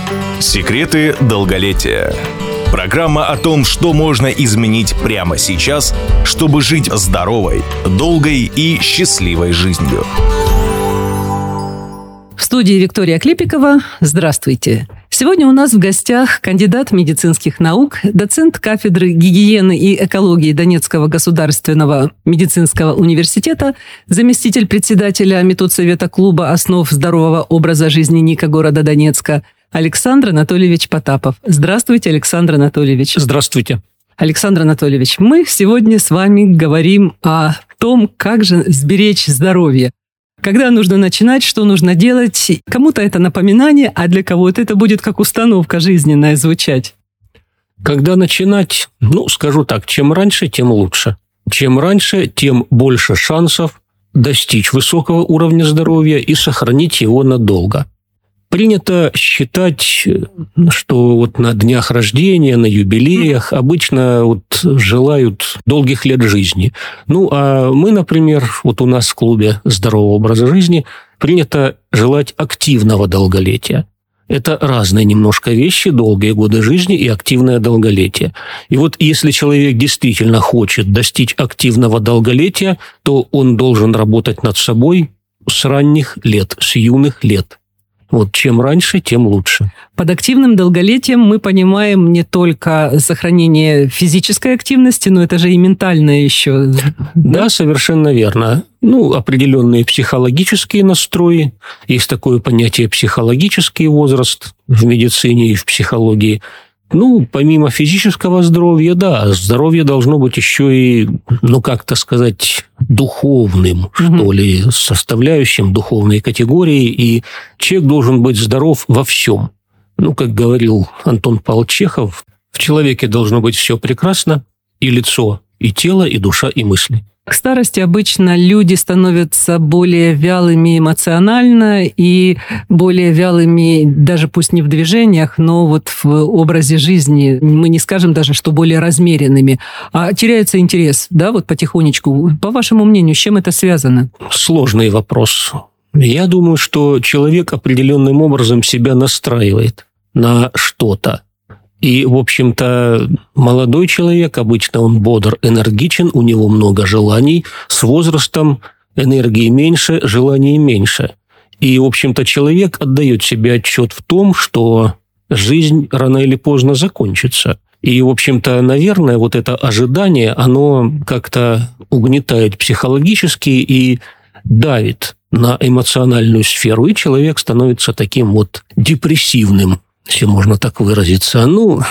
Секреты долголетия. Программа о том, что можно изменить прямо сейчас, чтобы жить здоровой, долгой и счастливой жизнью. В студии Виктория Клепикова. Здравствуйте. Сегодня у нас в гостях кандидат медицинских наук, доцент кафедры гигиены и экологии Донецкого государственного медицинского университета, заместитель председателя Медсовета клуба основ здорового образа жизни НИКа города Донецка Александр Анатольевич Потапов. Здравствуйте, Александр Анатольевич. Здравствуйте. Александр Анатольевич, мы сегодня с вами говорим о том, как же сберечь здоровье. Когда нужно начинать, что нужно делать. Кому-то это напоминание, а для кого-то это будет как установка жизненная звучать. Когда начинать? Скажу так, чем раньше, тем лучше. Чем раньше, тем больше шансов достичь высокого уровня здоровья и сохранить его надолго. Принято считать, что на днях рождения, на юбилеях обычно желают долгих лет жизни. А мы, например, у нас в клубе здорового образа жизни принято желать активного долголетия. Это разные немножко вещи, долгие годы жизни и активное долголетие. И если человек действительно хочет достичь активного долголетия, то он должен работать над собой с ранних лет, с юных лет. Чем раньше, тем лучше. Под активным долголетием мы понимаем не только сохранение физической активности, но это же и ментальное еще. Да, совершенно верно. Определенные психологические настрои. Есть такое понятие психологический возраст в медицине и в психологии. Помимо физического здоровья, да, здоровье должно быть еще и, духовным, что ли, составляющим духовной категории, и человек должен быть здоров во всем. Как говорил Антон Павлович Чехов, в человеке должно быть все прекрасно, и лицо, и тело, и душа, и мысли. К старости обычно люди становятся более вялыми эмоционально и более вялыми, даже пусть не в движениях, но в образе жизни. Мы не скажем даже, что более размеренными. А теряется интерес, потихонечку. По вашему мнению, с чем это связано? Сложный вопрос. Я думаю, что человек определенным образом себя настраивает на что-то. И, в общем-то, молодой человек, обычно он бодр, энергичен, у него много желаний. С возрастом энергии меньше, желаний меньше. И, в общем-то, человек отдает себе отчет в том, что жизнь рано или поздно закончится. И, в общем-то, наверное, это ожидание, оно как-то угнетает психологически и давит на эмоциональную сферу, и человек становится таким депрессивным, если можно так выразиться.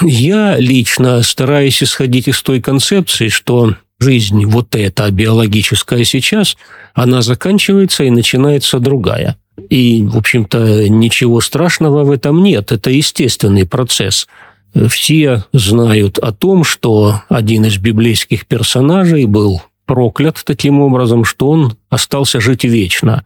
Я лично стараюсь исходить из той концепции, что жизнь эта биологическая сейчас, она заканчивается и начинается другая. И, в общем-то, ничего страшного в этом нет. Это естественный процесс. Все знают о том, что один из библейских персонажей был проклят таким образом, что он остался жить вечно.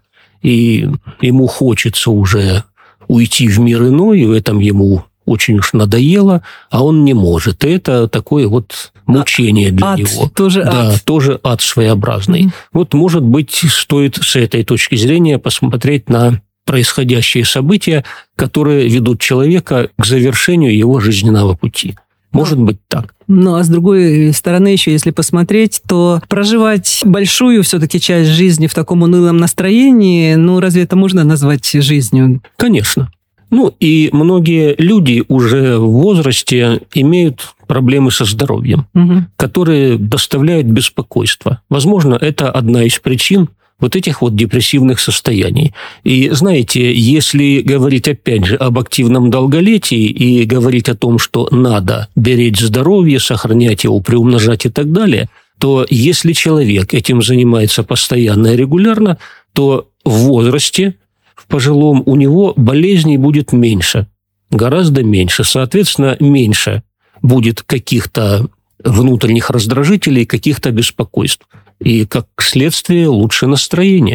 И ему хочется уже уйти в мир иной, и в этом ему очень уж надоело, а он не может. И это такое мучение для ад, него. Тоже ад. Тоже ад своеобразный. Может быть, стоит с этой точки зрения посмотреть на происходящие события, которые ведут человека к завершению его жизненного пути. Может быть так. А с другой стороны, еще если посмотреть, то проживать большую все-таки часть жизни в таком унылом настроении, разве это можно назвать жизнью? Конечно. И многие люди уже в возрасте имеют проблемы со здоровьем, которые доставляют беспокойство. Возможно, это одна из причин этих депрессивных состояний. И знаете, если говорить опять же об активном долголетии и говорить о том, что надо беречь здоровье, сохранять его, приумножать и так далее, то если человек этим занимается постоянно и регулярно, то в возрасте, в пожилом, у него болезней будет меньше, гораздо меньше. Соответственно, меньше будет каких-то внутренних раздражителей, каких-то беспокойств. И, как следствие, лучше настроение.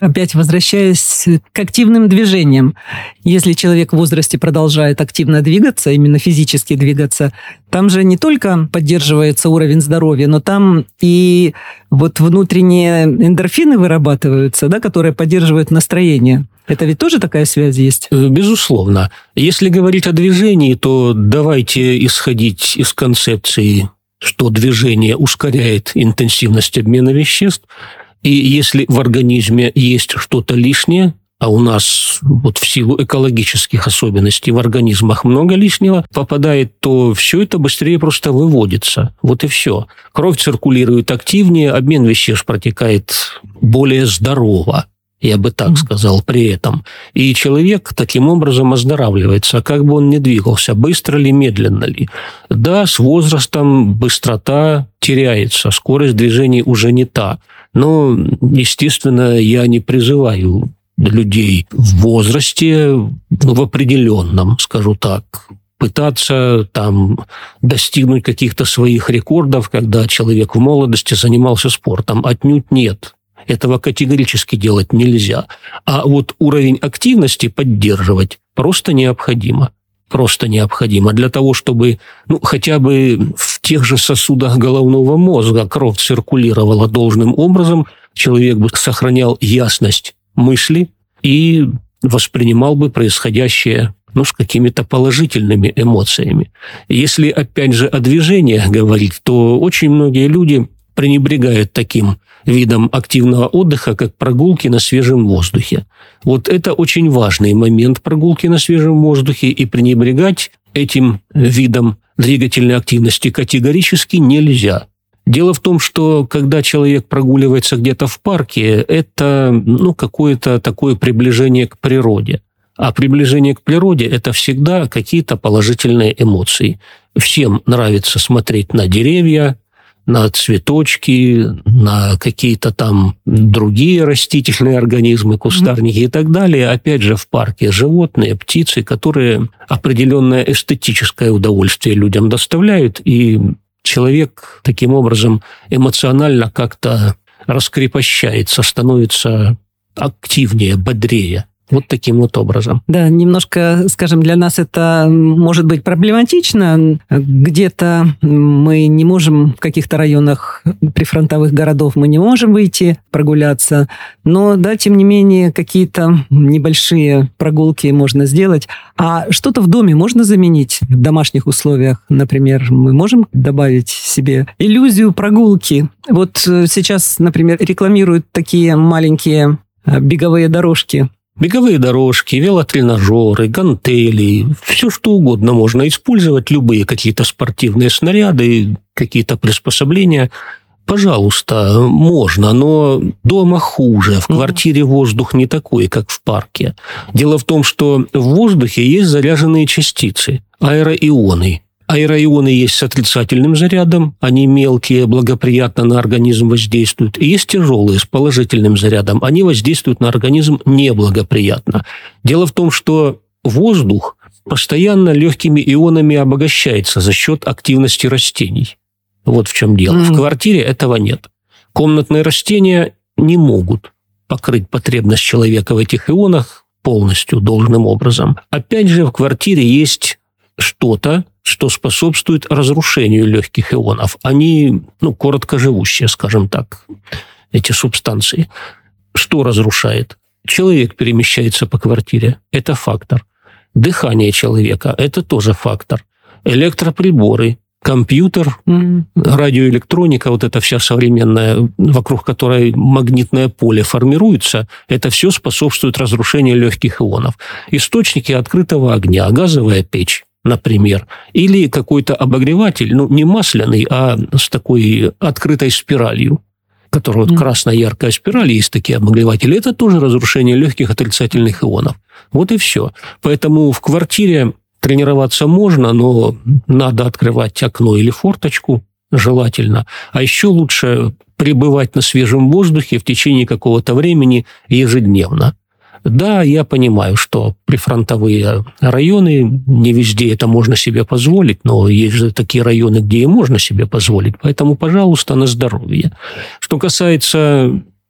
опять возвращаясь к активным движениям. Если человек в возрасте продолжает активно двигаться, именно физически двигаться, там же не только поддерживается уровень здоровья, но там и вот внутренние эндорфины вырабатываются, да, которые поддерживают настроение. Это ведь тоже такая связь есть? Безусловно. Если говорить о движении, то давайте исходить из концепции, что движение ускоряет интенсивность обмена веществ. И если в организме есть что-то лишнее, а у нас вот в силу экологических особенностей в организмах много лишнего попадает, то все это быстрее просто выводится. Вот и все. Кровь циркулирует активнее, обмен веществ протекает более здорово. Я бы так сказал при этом. И человек таким образом оздоравливается, как бы он ни двигался, быстро ли, медленно ли. Да, с возрастом быстрота теряется, скорость движений уже не та. Но, естественно, я не призываю людей в возрасте, в определенном, скажу так, пытаться там достигнуть каких-то своих рекордов, когда человек в молодости занимался спортом. Отнюдь нет. Этого категорически делать нельзя. А вот уровень активности поддерживать просто необходимо. Просто необходимо для того, чтобы хотя бы в тех же сосудах головного мозга кровь циркулировала должным образом, человек бы сохранял ясность мысли и воспринимал бы происходящее с какими-то положительными эмоциями. Если, опять же, о движениях говорить, то очень многие люди пренебрегают таким видом активного отдыха, как прогулки на свежем воздухе. Вот это очень важный момент прогулки на свежем воздухе, и пренебрегать этим видом двигательной активности категорически нельзя. Дело в том, что когда человек прогуливается где-то в парке, это какое-то такое приближение к природе. А приближение к природе – это всегда какие-то положительные эмоции. Всем нравится смотреть на деревья, на цветочки, на какие-то там другие растительные организмы, кустарники и так далее. Опять же, в парке животные, птицы, которые определенное эстетическое удовольствие людям доставляют, и человек таким образом эмоционально как-то раскрепощается, становится активнее, бодрее. Вот таким вот образом. Да, немножко, скажем, для нас это может быть проблематично. Где-то мы не можем, в каких-то районах прифронтовых городов мы не можем выйти прогуляться, но, да, тем не менее, какие-то небольшие прогулки можно сделать. А что-то в доме можно заменить в домашних условиях? Например, мы можем добавить себе иллюзию прогулки. Вот сейчас, например, рекламируют такие маленькие беговые дорожки. Беговые дорожки, велотренажеры, гантели, все что угодно можно использовать, любые какие-то спортивные снаряды, какие-то приспособления. Пожалуйста, можно, но дома хуже, в квартире воздух не такой, как в парке. Дело в том, что в воздухе есть заряженные частицы, аэроионы. Аэроионы есть с отрицательным зарядом, они мелкие, благоприятно на организм воздействуют. И есть тяжелые с положительным зарядом, они воздействуют на организм неблагоприятно. Дело в том, что воздух постоянно легкими ионами обогащается за счет активности растений. Вот в чем дело. В квартире этого нет. Комнатные растения не могут покрыть потребность человека в этих ионах полностью, должным образом. Опять же, в квартире есть что-то, что способствует разрушению легких ионов. Они, короткоживущие, скажем так, эти субстанции. Что разрушает? Человек перемещается по квартире. Это фактор. Дыхание человека – это тоже фактор. Электроприборы, компьютер, радиоэлектроника, вот эта вся современная, вокруг которой магнитное поле формируется, это все способствует разрушению легких ионов. Источники открытого огня, газовая печь, например, или какой-то обогреватель, не масляный, а с такой открытой спиралью, которая красная яркая спираль, есть такие обогреватели, это тоже разрушение легких отрицательных ионов. Вот и все. Поэтому в квартире тренироваться можно, но надо открывать окно или форточку, желательно. А еще лучше пребывать на свежем воздухе в течение какого-то времени ежедневно. Да, я понимаю, что прифронтовые районы, не везде это можно себе позволить, но есть же такие районы, где и можно себе позволить. Поэтому, пожалуйста, на здоровье. Что касается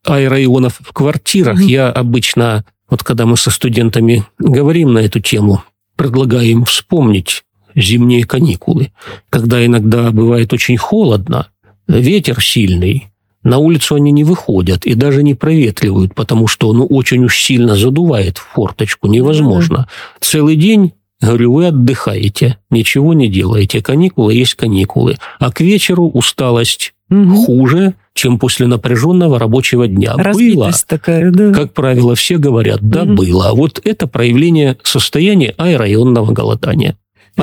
аэроионов в квартирах, я обычно, вот когда мы со студентами говорим на эту тему, предлагаю им вспомнить зимние каникулы, когда иногда бывает очень холодно, ветер сильный, на улицу они не выходят и даже не проветривают, потому что очень уж сильно задувает в форточку, невозможно. Целый день, говорю, вы отдыхаете, ничего не делаете, каникулы есть каникулы, а к вечеру усталость хуже, чем после напряженного рабочего дня. Разбитость такая, да. Как правило, все говорят, да, было. Вот это проявление состояния аэроионного голодания.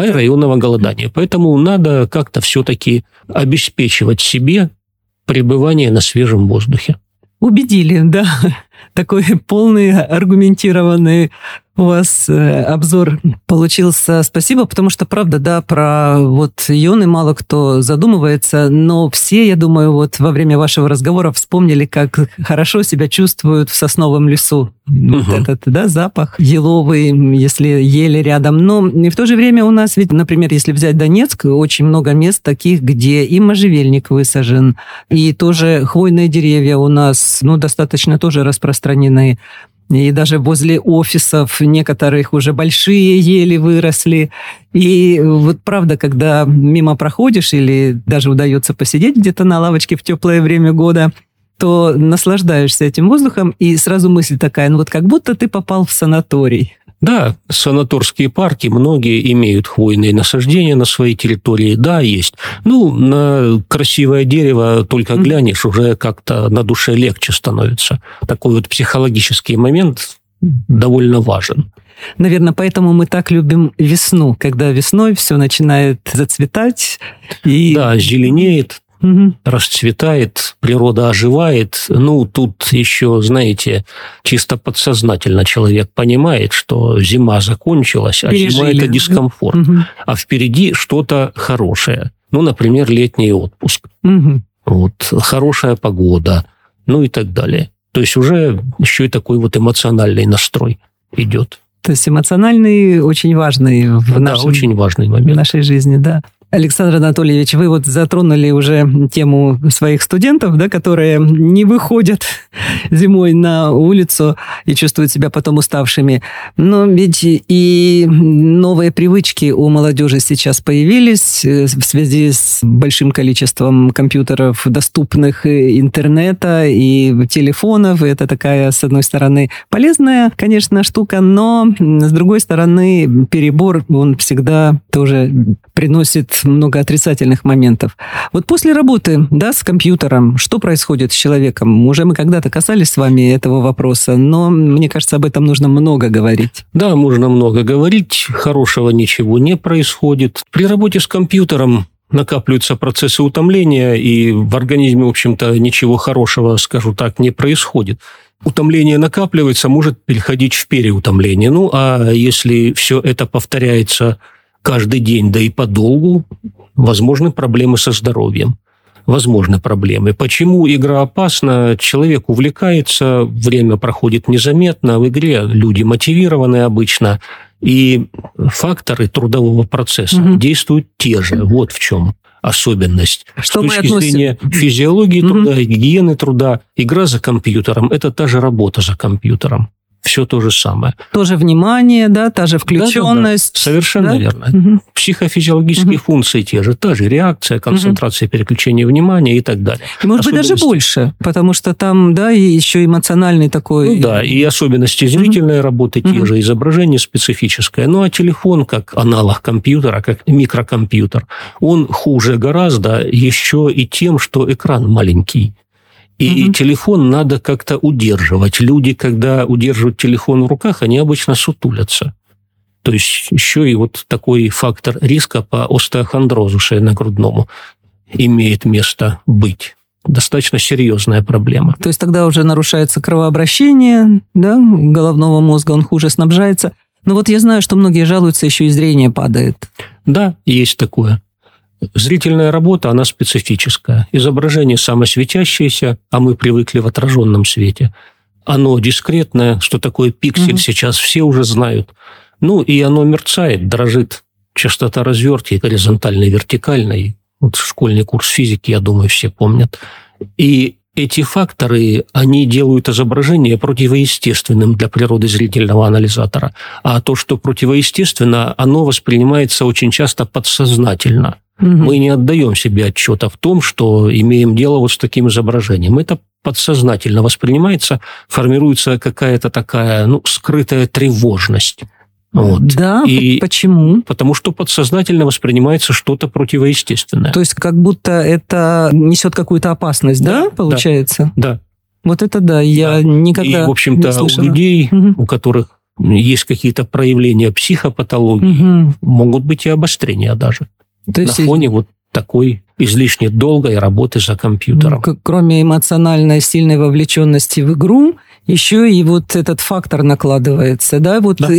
Поэтому надо как-то все-таки обеспечивать себе пребывание на свежем воздухе. Убедили, да. Такой полный, аргументированный у вас обзор получился. Спасибо, потому что, правда, да, про ионы мало кто задумывается, но все, я думаю, во время вашего разговора вспомнили, как хорошо себя чувствуют в сосновом лесу. Этот, да, запах еловый, если ели рядом. Но и в то же время у нас ведь, например, если взять Донецк, очень много мест таких, где и можжевельник высажен, и тоже хвойные деревья у нас, достаточно тоже распространены. И даже возле офисов некоторых уже большие ели выросли. И правда, когда мимо проходишь или даже удается посидеть где-то на лавочке в теплое время года, то наслаждаешься этим воздухом, и сразу мысль такая, как будто ты попал в санаторий. Да, санаторские парки, многие имеют хвойные насаждения на своей территории, да, есть. На красивое дерево только глянешь, уже как-то на душе легче становится. Такой психологический момент довольно важен. Наверное, поэтому мы так любим весну, когда весной все начинает зацветать. Да, зеленеет, расцветает, природа оживает. Тут еще, знаете, чисто подсознательно человек понимает, что зима закончилась, а зима – это дискомфорт. А впереди что-то хорошее. Например, летний отпуск. Хорошая погода, и так далее. То есть уже еще и такой эмоциональный настрой идет. То есть эмоциональный очень важный очень важный момент в нашей жизни, да. Александр Анатольевич, вы затронули уже тему своих студентов, да, которые не выходят зимой на улицу и чувствуют себя потом уставшими. Но ведь и новые привычки у молодежи сейчас появились в связи с большим количеством компьютеров, доступных, интернета и телефонов. Это такая, с одной стороны, полезная, конечно, штука, но с другой стороны, перебор, он всегда тоже приносит много отрицательных моментов. После работы, да, с компьютером, что происходит с человеком? Уже мы когда-то касались с вами этого вопроса, но мне кажется, об этом нужно много говорить. Да, можно много говорить, хорошего ничего не происходит. При работе с компьютером накапливаются процессы утомления, и в организме, в общем-то, ничего хорошего, скажу так, не происходит. Утомление накапливается, может переходить в переутомление. А если все это повторяется каждый день, да и подолгу, возможны проблемы со здоровьем. Возможны проблемы. Почему игра опасна? Человек увлекается, время проходит незаметно. В игре люди мотивированы обычно, и факторы трудового процесса действуют те же. Вот в чем особенность. С точки зрения физиологии труда, гигиены труда, игра за компьютером – это та же работа за компьютером. Все то же самое. Тоже внимание, да, та же включенность. Да. Совершенно верно. Психофизиологические функции те же. Та же реакция, концентрация, переключение внимания и так далее. И, может быть, даже больше, потому что там, да, и еще эмоциональный такой... И особенности зрительной работы те же, изображение специфическое. А телефон, как аналог компьютера, как микрокомпьютер, он хуже гораздо еще и тем, что экран маленький. И телефон надо как-то удерживать. Люди, когда удерживают телефон в руках, они обычно сутулятся. То есть еще и такой фактор риска по остеохондрозу шейно-грудному имеет место быть. Достаточно серьезная проблема. То есть тогда уже нарушается кровообращение, да, головного мозга, он хуже снабжается. Но я знаю, что многие жалуются, еще и зрение падает. Да, есть такое. Зрительная работа, она специфическая. Изображение самосветящееся, а мы привыкли в отраженном свете. Оно дискретное, что такое пиксель сейчас все уже знают. И оно мерцает, дрожит. Частота развертки горизонтальной, вертикальной. Школьный курс физики, я думаю, все помнят. И эти факторы, они делают изображение противоестественным для природы зрительного анализатора. А то, что противоестественно, оно воспринимается очень часто подсознательно. Мы не отдаем себе отчета в том, что имеем дело вот с таким изображением. Это подсознательно воспринимается, формируется какая-то такая, скрытая тревожность. Вот. Да, почему? Потому что подсознательно воспринимается что-то противоестественное. То есть как будто это несет какую-то опасность, да, получается? Да. Вот это да, я никогда И, в общем-то, не слышала. У людей, у которых есть какие-то проявления психопатологии, могут быть и обострения даже. То есть на фоне вот такой излишне долгой работы за компьютером. Кроме эмоциональной сильной вовлеченности в игру, еще и вот этот фактор накладывается, да?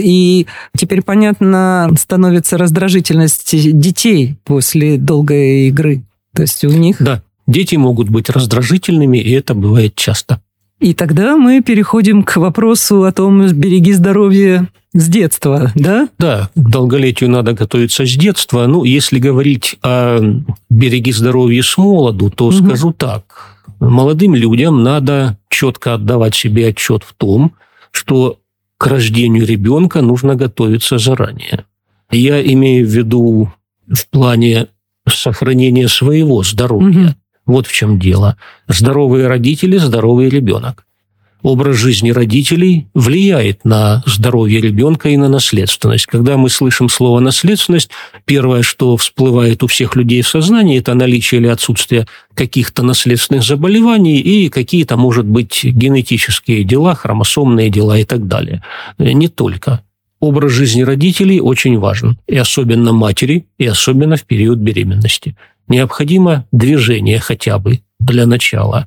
И теперь понятно становится раздражительность детей после долгой игры. То есть у них... Да, дети могут быть раздражительными, и это бывает часто. И тогда мы переходим к вопросу о том, береги здоровье с детства, да? Да, к долголетию надо готовиться с детства. Если говорить о береги здоровья с молоду, то скажу так. Молодым людям надо четко отдавать себе отчет в том, что к рождению ребенка нужно готовиться заранее. Я имею в виду в плане сохранения своего здоровья. Вот в чем дело. Здоровые родители – здоровый ребенок. Образ жизни родителей влияет на здоровье ребенка и на наследственность. Когда мы слышим слово «наследственность», первое, что всплывает у всех людей в сознании, это наличие или отсутствие каких-то наследственных заболеваний и какие-то, может быть, генетические дела, хромосомные дела и так далее. Не только. Образ жизни родителей очень важен, и особенно матери, и особенно в период беременности. Необходимо движение хотя бы для начала.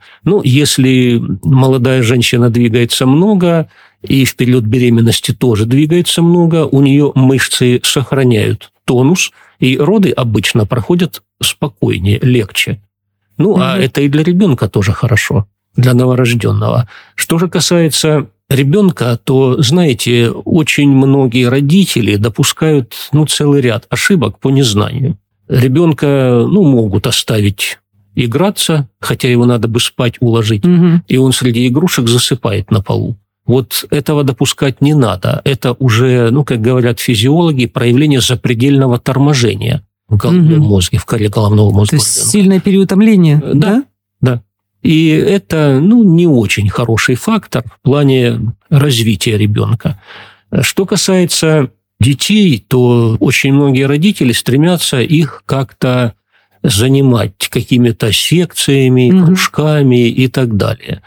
Если молодая женщина двигается много, и в период беременности тоже двигается много, у нее мышцы сохраняют тонус, и роды обычно проходят спокойнее, легче. А это и для ребенка тоже хорошо, для новорожденного. Что же касается ребенка, то, знаете, очень многие родители допускают целый ряд ошибок по незнанию. Ребенка, могут оставить играться, хотя его надо бы спать уложить, и он среди игрушек засыпает на полу. Вот этого допускать не надо. Это уже, как говорят физиологи, проявление запредельного торможения в головном мозге, в коре головного мозга. То есть сильное переутомление, да? Да. И это, не очень хороший фактор в плане развития ребенка. Что касается детей, то очень многие родители стремятся их как-то занимать какими-то секциями, кружками и так далее.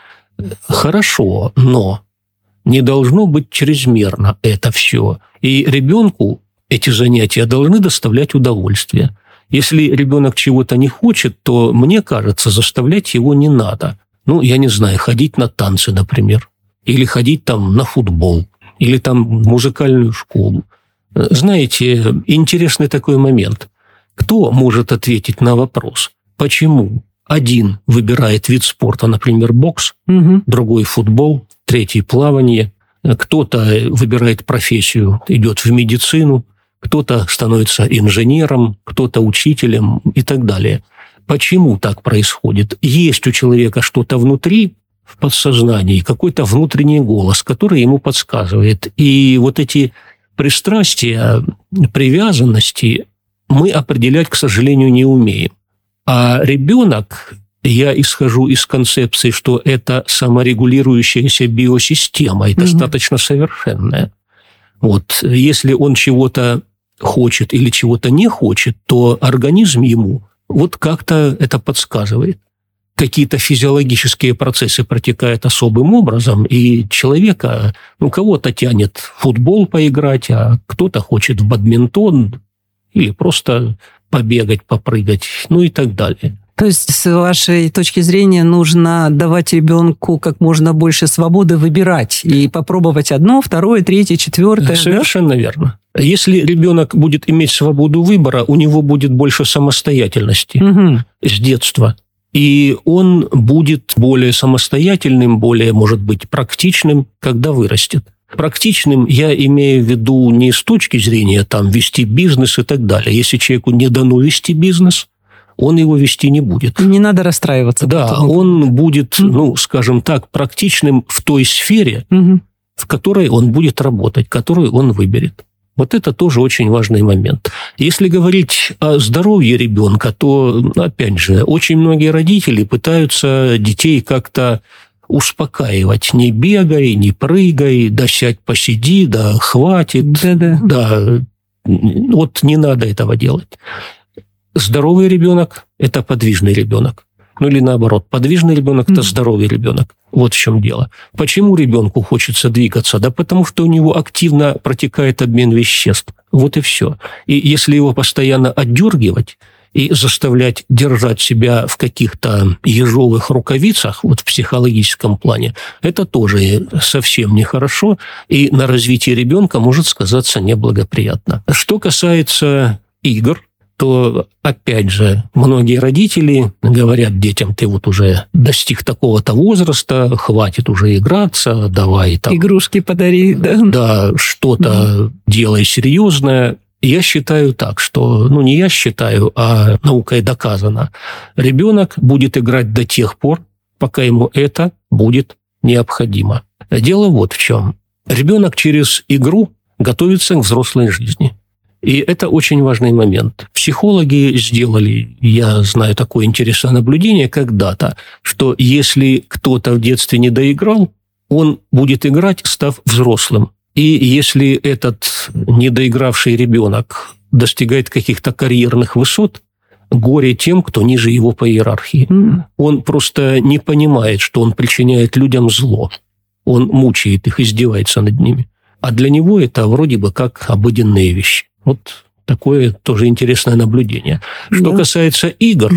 Хорошо, но не должно быть чрезмерно это все. И ребенку эти занятия должны доставлять удовольствие. Если ребенок чего-то не хочет, то, мне кажется, заставлять его не надо. Я не знаю, ходить на танцы, например, или ходить на футбол, или в музыкальную школу. Знаете, интересный такой момент. Кто может ответить на вопрос, почему один выбирает вид спорта, например, бокс, другой футбол, третий плавание, кто-то выбирает профессию, идет в медицину, кто-то становится инженером, кто-то учителем и так далее. Почему так происходит? Есть у человека что-то внутри, в подсознании, какой-то внутренний голос, который ему подсказывает. И вот эти пристрастия, привязанности мы определять, к сожалению, не умеем. А ребенок, я исхожу из концепции, что это саморегулирующаяся биосистема и достаточно совершенная. Вот. Если он чего-то хочет или чего-то не хочет, то организм ему вот как-то это подсказывает. Какие-то физиологические процессы протекают особым образом, и человека, кого-то тянет в футбол поиграть, а кто-то хочет в бадминтон или просто побегать, попрыгать, и так далее. То есть, с вашей точки зрения, нужно давать ребенку как можно больше свободы выбирать и попробовать одно, второе, третье, четвертое. Совершенно верно. Если ребенок будет иметь свободу выбора, у него будет больше самостоятельности с детства. И он будет более самостоятельным, более, может быть, практичным, когда вырастет. Практичным я имею в виду не с точки зрения вести бизнес и так далее. Если человеку не дано вести бизнес, он его вести не будет. Не надо расстраиваться. Да, потом. он будет, скажем так, практичным в той сфере, в которой он будет работать, которую он выберет. Вот это тоже очень важный момент. Если говорить о здоровье ребенка, то, опять же, очень многие родители пытаются детей как-то успокаивать. Не бегай, не прыгай, да сядь, посиди, да хватит. Да, вот не надо этого делать. Здоровый ребенок – это подвижный ребенок. Или наоборот, подвижный ребенок – это здоровый ребенок. Вот в чем дело. Почему ребенку хочется двигаться? Да потому что у него активно протекает обмен веществ. Вот и все. И если его постоянно отдергивать и заставлять держать себя в каких-то ежовых рукавицах, вот в психологическом плане, это тоже совсем нехорошо, и на развитии ребенка может сказаться неблагоприятно. Что касается игр, то, опять же, многие родители говорят детям: ты вот уже достиг такого-то возраста, хватит уже играться, давай там... Игрушки подари, да? Да, что-то делай серьезное. Я считаю так, что, не я считаю, а наукой доказано, ребенок будет играть до тех пор, пока ему это будет необходимо. Дело вот в чем. Ребенок через игру готовится к взрослой жизни. И это очень важный момент. Психологи сделали, я знаю, такое интересное наблюдение когда-то, что если кто-то в детстве не доиграл, он будет играть, став взрослым. И если этот недоигравший ребенок достигает каких-то карьерных высот, горе тем, кто ниже его по иерархии. Он просто не понимает, что он причиняет людям зло. Он мучает их, издевается над ними. А для него это вроде бы как обыденные вещи. Вот такое тоже интересное наблюдение. Что касается игр,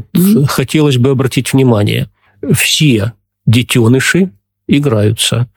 хотелось бы обратить внимание. Все детеныши играются.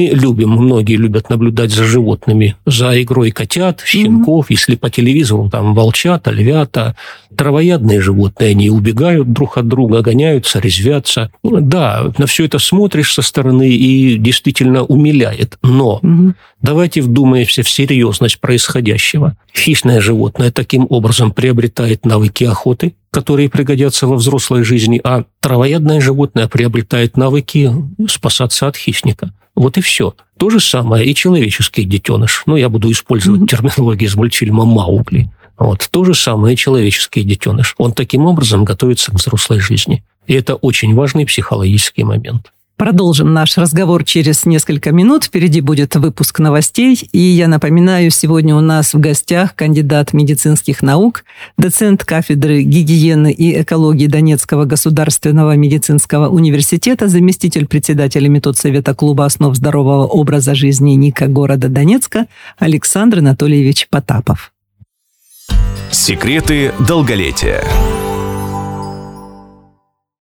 Многие любят наблюдать за животными, за игрой котят, щенков, если по телевизору там волчата, львята, травоядные животные, они убегают друг от друга, гоняются, резвятся. Да, на все это смотришь со стороны и действительно умиляет. Но давайте вдумаемся в серьезность происходящего. Хищное животное таким образом приобретает навыки охоты, которые пригодятся во взрослой жизни, а травоядное животное приобретает навыки спасаться от хищника. Вот и все. То же самое и человеческий детеныш. Я буду использовать терминологию из мультфильма «Маугли». То же самое и человеческий детеныш. Он таким образом готовится к взрослой жизни. И это очень важный психологический момент. Продолжим наш разговор через несколько минут. Впереди будет выпуск новостей. И я напоминаю, сегодня у нас в гостях кандидат медицинских наук, доцент кафедры гигиены и экологии Донецкого государственного медицинского университета, заместитель председателя Медсовета клуба основ здорового образа жизни НИКа города Донецка Александр Анатольевич Потапов. Секреты долголетия.